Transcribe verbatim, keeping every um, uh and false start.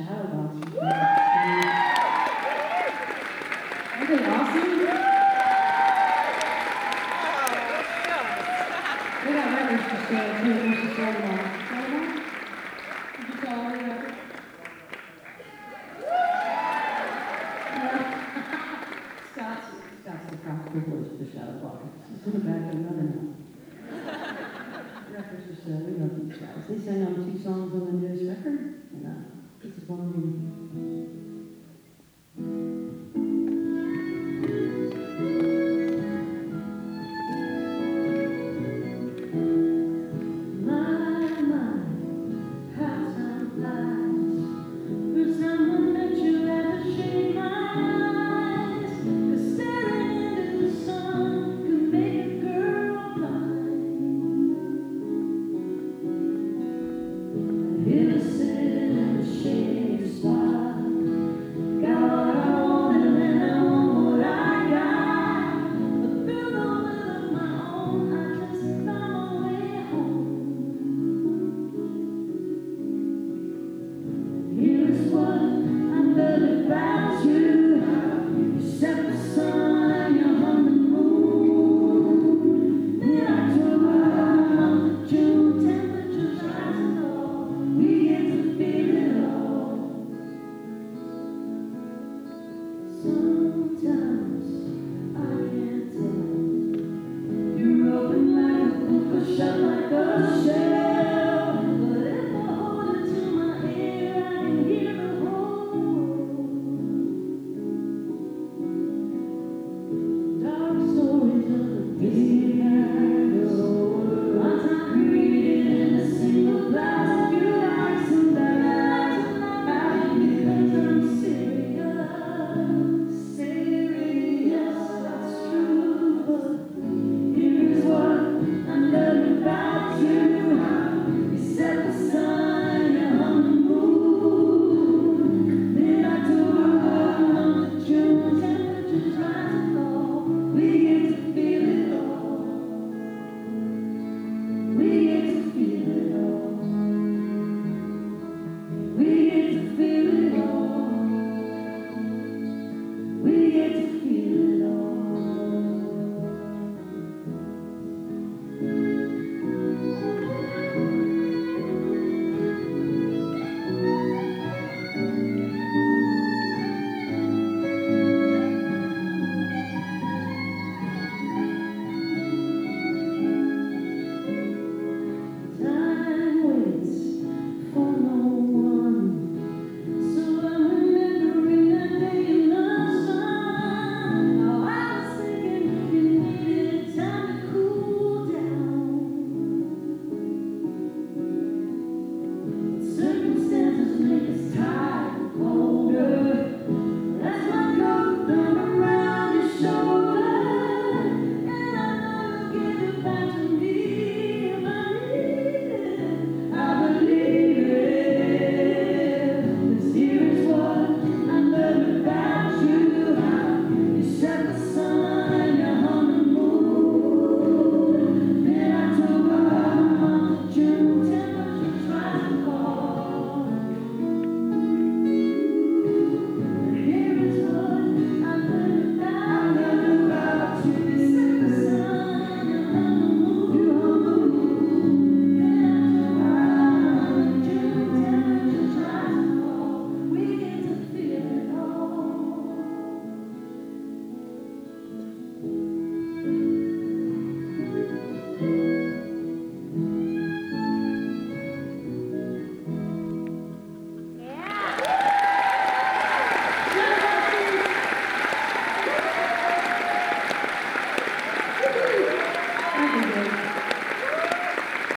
Shadowbox. Aren't they awesome? We got records for sale too. Where's the Shadowbox? Shadowbox? Did you sell all your records? Scott's, Scott's the practical voice for the Shadowbox. He's in the back of another now. Records for sale. We love these guys. They sang on two songs on the newest record, and uh, this is one of them. Yeah.